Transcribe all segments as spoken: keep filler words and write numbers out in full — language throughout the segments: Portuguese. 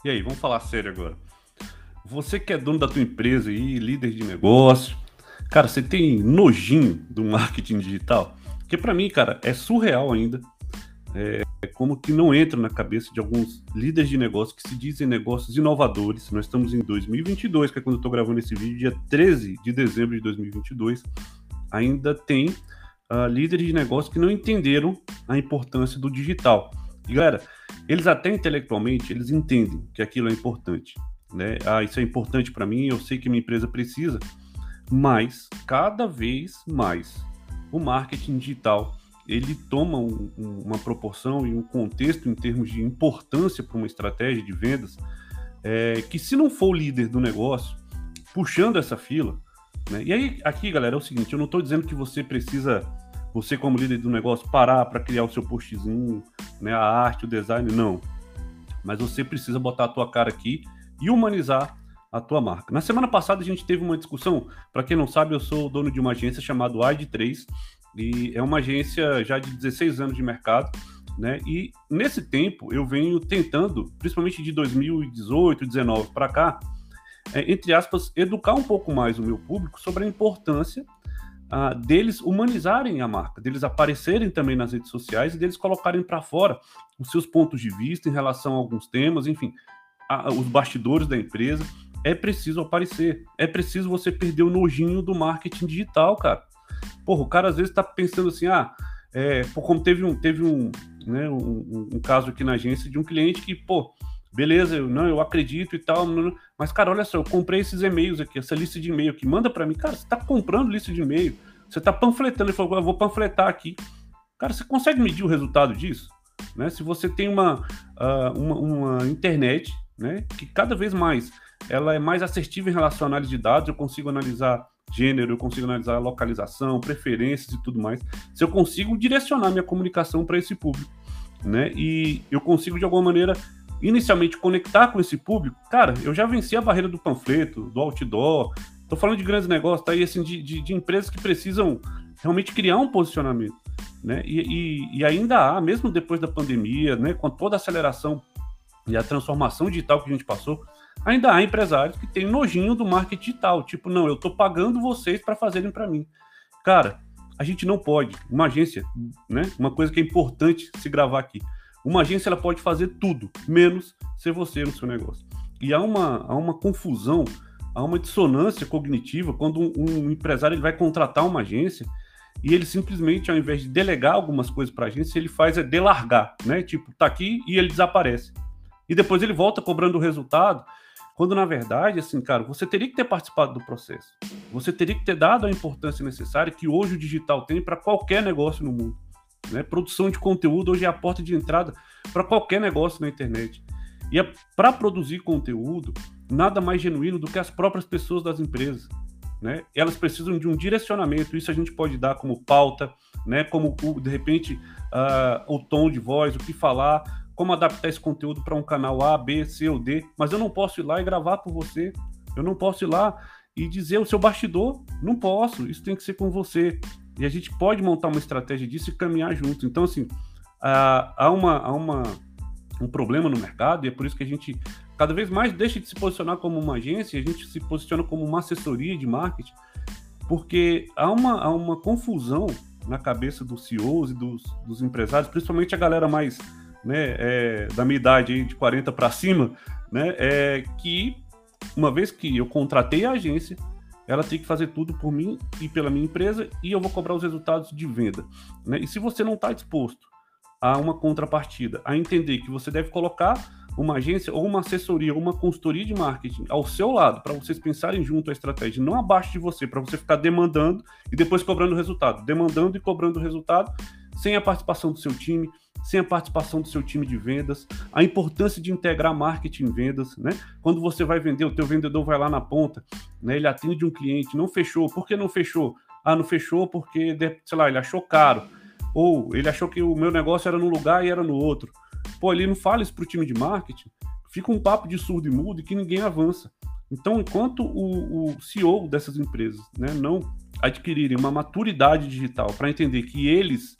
E aí, vamos falar sério agora. Você que é dono da tua empresa e líder de negócio, cara, você tem nojinho do marketing digital? Porque para mim, cara, é surreal ainda. É, é como que não entra na cabeça de alguns líderes de negócio que se dizem negócios inovadores. Nós estamos em dois mil e vinte e dois, que é quando eu estou gravando esse vídeo, dia treze de dezembro de dois mil e vinte e dois. Ainda tem uh, líderes de negócio que não entenderam a importância do digital. E galera, eles até intelectualmente, eles entendem que aquilo é importante, né? Ah, isso é importante para mim, eu sei que minha empresa precisa, mas cada vez mais o marketing digital ele toma um, um, uma proporção e um contexto em termos de importância para uma estratégia de vendas, é, que se não for o líder do negócio puxando essa fila, né? E aí aqui, galera, é o seguinte, eu não estou dizendo que você precisa, você como líder do negócio, parar para criar o seu postzinho, né, a arte, o design, não. Mas você precisa botar a tua cara aqui e humanizar a tua marca. Na semana passada a gente teve uma discussão, para quem não sabe, eu sou dono de uma agência chamada A I D três, e é uma agência já de dezesseis anos de mercado, né? E nesse tempo eu venho tentando, principalmente de dois mil e dezoito, dezenove para cá, é, entre aspas, educar um pouco mais o meu público sobre a importância Uh, deles humanizarem a marca, deles aparecerem também nas redes sociais e deles colocarem para fora os seus pontos de vista em relação a alguns temas, enfim, a, a, os bastidores da empresa. É preciso aparecer, é preciso você perder o nojinho do marketing digital, cara. Porra, o cara às vezes está pensando assim, ah, é, pô, como teve um, teve um, né, um, um caso aqui na agência de um cliente que, pô, beleza, eu, não, eu acredito e tal, não, mas, cara, olha só, eu comprei esses e-mails aqui, essa lista de e-mail aqui, manda para mim, cara, você tá comprando lista de e-mail, você tá panfletando, ele falou, eu vou panfletar aqui. Cara, você consegue medir o resultado disso? Né? Se você tem uma, uh, uma, uma internet, né, que cada vez mais ela é mais assertiva em relação à análise de dados, eu consigo analisar gênero, eu consigo analisar localização, preferências e tudo mais, se eu consigo direcionar minha comunicação para esse público, né, e eu consigo de alguma maneira inicialmente conectar com esse público, cara, eu já venci a barreira do panfleto, do outdoor, tô falando de grandes negócios, tá aí, assim, de, de, de empresas que precisam realmente criar um posicionamento, né, e, e, e ainda há, mesmo depois da pandemia, né, com toda a aceleração e a transformação digital que a gente passou, ainda há empresários que têm nojinho do marketing digital, tipo, não, eu tô pagando vocês para fazerem para mim. Cara, a gente não pode, uma agência, né, uma coisa que é importante se gravar aqui, uma agência ela pode fazer tudo, menos ser você no seu negócio. E há uma, há uma confusão, há uma dissonância cognitiva quando um, um empresário ele vai contratar uma agência e ele simplesmente, ao invés de delegar algumas coisas para a agência, ele faz é delargar, né? Tipo, tá aqui e ele desaparece. E depois ele volta cobrando o resultado, quando na verdade, assim, cara, você teria que ter participado do processo. Você teria que ter dado a importância necessária que hoje o digital tem para qualquer negócio no mundo. Né? Produção de conteúdo hoje é a porta de entrada para qualquer negócio na internet. E é, para produzir conteúdo, nada mais genuíno do que as próprias pessoas das empresas. Né? Elas precisam de um direcionamento, isso a gente pode dar como pauta, né? Como, de repente, uh, o tom de voz, o que falar, como adaptar esse conteúdo para um canal A, B, C ou D, mas eu não posso ir lá e gravar por você, eu não posso ir lá e dizer o seu bastidor, não posso, isso tem que ser com você. E a gente pode montar uma estratégia disso e caminhar juntos. Então, assim, há, uma, há uma, um problema no mercado e é por isso que a gente cada vez mais deixa de se posicionar como uma agência, a gente se posiciona como uma assessoria de marketing, porque há uma, há uma confusão na cabeça dos C E Os e dos, dos empresários, principalmente a galera mais, né, é, da minha idade, aí, de quarenta para cima, né, é, que uma vez que eu contratei a agência, ela tem que fazer tudo por mim e pela minha empresa e eu vou cobrar os resultados de venda. Né? E se você não está disposto a uma contrapartida, a entender que você deve colocar uma agência ou uma assessoria ou uma consultoria de marketing ao seu lado, para vocês pensarem junto a estratégia, não abaixo de você, para você ficar demandando e depois cobrando resultado, demandando e cobrando resultado, sem a participação do seu time, sem a participação do seu time de vendas, a importância de integrar marketing e vendas, né? Quando você vai vender, o teu vendedor vai lá na ponta, né? Ele atende um cliente, não fechou, por que não fechou? Ah, não fechou porque, sei lá, ele achou caro, ou ele achou que o meu negócio era num lugar e era no outro. Pô, ele não fala isso pro time de marketing, fica um papo de surdo e mudo e que ninguém avança. Então, enquanto o, o C E O dessas empresas, né, não adquirirem uma maturidade digital para entender que eles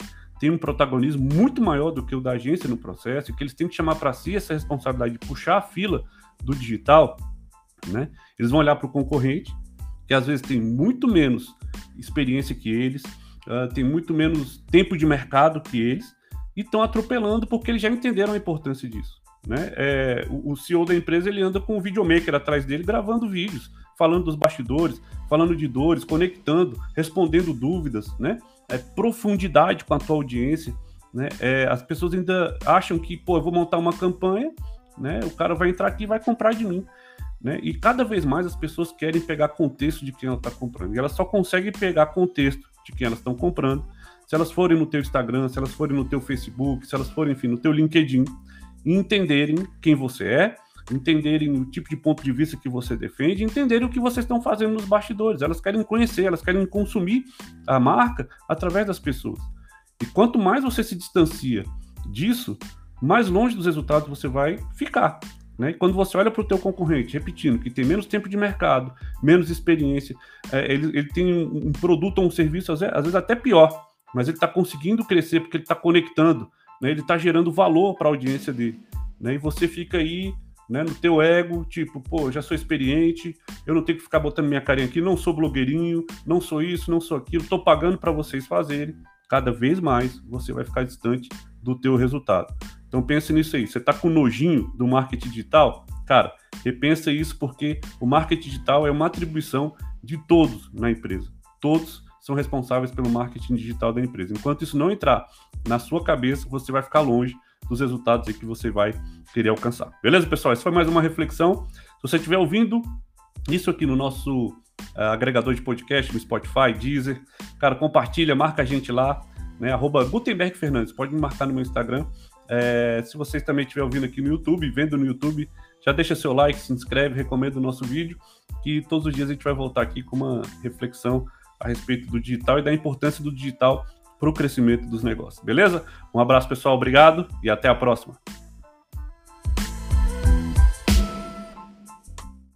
têm um protagonismo muito maior do que o da agência no processo, e que eles têm que chamar para si essa responsabilidade de puxar a fila do digital, né? Eles vão olhar para o concorrente, que às vezes tem muito menos experiência que eles, uh, tem muito menos tempo de mercado que eles, e estão atropelando porque eles já entenderam a importância disso, né? É, o, o C E O da empresa, ele anda com um videomaker atrás dele, gravando vídeos, falando dos bastidores, falando de dores, conectando, respondendo dúvidas, né? É, profundidade com a tua audiência, né? É, as pessoas ainda acham que, pô, eu vou montar uma campanha, né? O cara vai entrar aqui e vai comprar de mim, né? E cada vez mais as pessoas querem pegar contexto de quem ela está comprando, e elas só conseguem pegar contexto de quem elas estão comprando se elas forem no teu Instagram, se elas forem no teu Facebook, se elas forem, enfim, no teu LinkedIn, e entenderem quem você é, entenderem o tipo de ponto de vista que você defende, entenderem o que vocês estão fazendo nos bastidores. Elas querem conhecer, elas querem consumir a marca através das pessoas. E quanto mais você se distancia disso, mais longe dos resultados você vai ficar, né? E quando você olha para o teu concorrente, repetindo, que tem menos tempo de mercado, menos experiência, é, ele, ele tem um, um produto ou um serviço, às vezes, às vezes até pior, mas ele está conseguindo crescer porque ele está conectando, né? Ele está gerando valor para a audiência dele, né? E você fica aí, né, no teu ego, tipo, pô, já sou experiente, eu não tenho que ficar botando minha carinha aqui, não sou blogueirinho, não sou isso, não sou aquilo, estou pagando para vocês fazerem. Cada vez mais você vai ficar distante do teu resultado. Então pense nisso aí. Você está com nojinho do marketing digital? Cara, repensa isso, porque o marketing digital é uma atribuição de todos na empresa. Todos são responsáveis pelo marketing digital da empresa. Enquanto isso não entrar na sua cabeça, você vai ficar longe dos resultados aí que você vai querer alcançar. Beleza, pessoal? Essa foi mais uma reflexão. Se você estiver ouvindo isso aqui no nosso uh, agregador de podcast, no Spotify, Deezer, cara, compartilha, marca a gente lá, né? Arroba Gutenberg Fernandes. Pode me marcar no meu Instagram. É, se vocês também estiverem ouvindo aqui no YouTube, vendo no YouTube, já deixa seu like, se inscreve, recomenda o nosso vídeo, que todos os dias a gente vai voltar aqui com uma reflexão a respeito do digital e da importância do digital para o crescimento dos negócios, beleza? Um abraço, pessoal, obrigado e até a próxima.